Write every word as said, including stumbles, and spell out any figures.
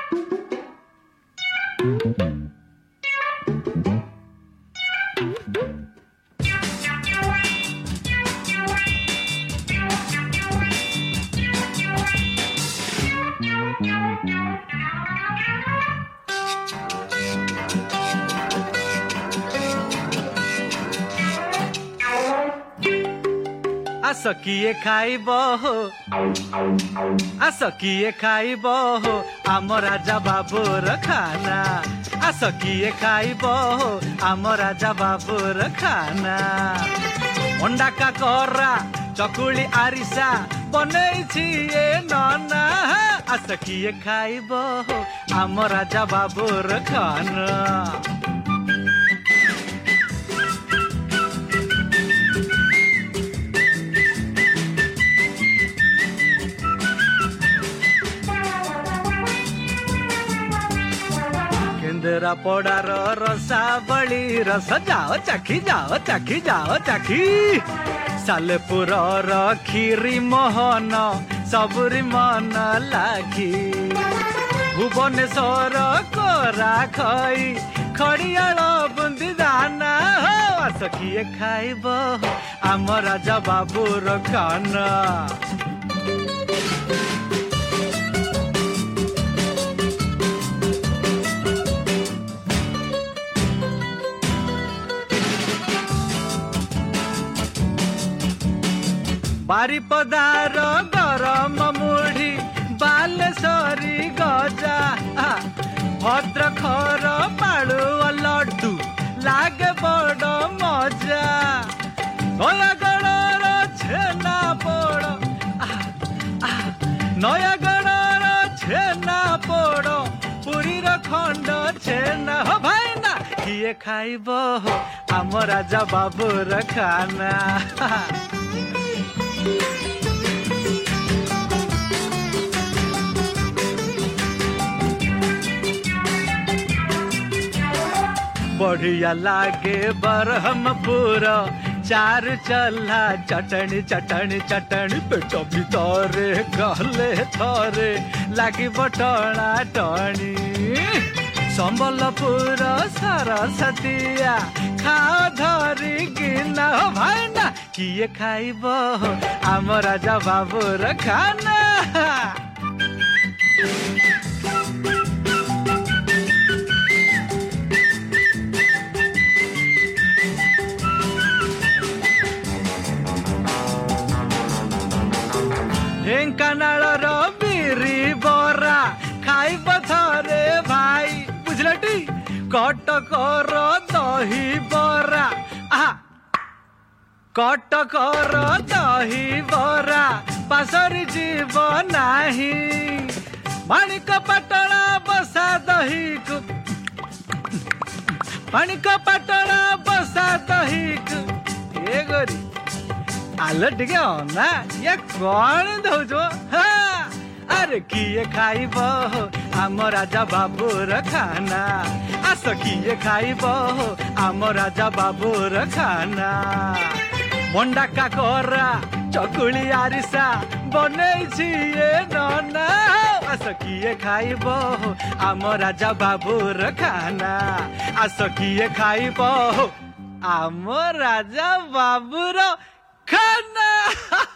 आस किए खाइब हो आस किए खाइब हो आम राजा बाबूर खाना आस किए खाइब हो आम राजा बाबूर खाना अंडा का कोरा चकुली आरिसा बनैछि ए नना आस किए खाइब हो आम राजा बाबूर खाना केन्द्रा पड़ार रसावली रस जाओ चाखी जाओ चाखी जाओ चाखी सालेपुर खीरी मोहन सबुरी मन लागी भुवनेश्वर कोरा खई खड़ियाल बुंदी दाना हो आस किए खाइब आम राजा बाबूर खाना बारिपदार गरम मुढ़ी बालेश्वरी गजा भद्रखर पालुआ लड्डू लागे बड़ मजा नयागढ़र छेना पोड़ नयागढ़र छेना पोड़ पुरीर खंड छेना हो भाईना किए खाइब हो आम राजा बाबूर खाना बढ़िया लागे बरहमपुर चार चला चटनी चटनी चटनी पेट भितरे गले थरे लागी बटना टणी संबलपुर सरस्वतिया खाओ धरी गिना हो भाईना किए खाइब आम राजा बाबूर खाना ढेंकानाल बिरी बरा खाइब थरे भाई बुझलटी कटकर दही बरा कटकर दही बरा पासरी जीव नाही माणिक पटना बसा दही को माणिक पटना बसा दही को ए गोरी आलो टिके ना ये कौन दौजो अरे किए खाइब हो आम राजा बाबूर खाना आस किए खाइब हो आम राजा बाबूर खाना मंडा का कोरा चकुली आरिसा बनैछि ए नना आस किए खाइब हो आम राजा बाबूर खाना आस किए खाइब हो आम राजा बाबूर खाना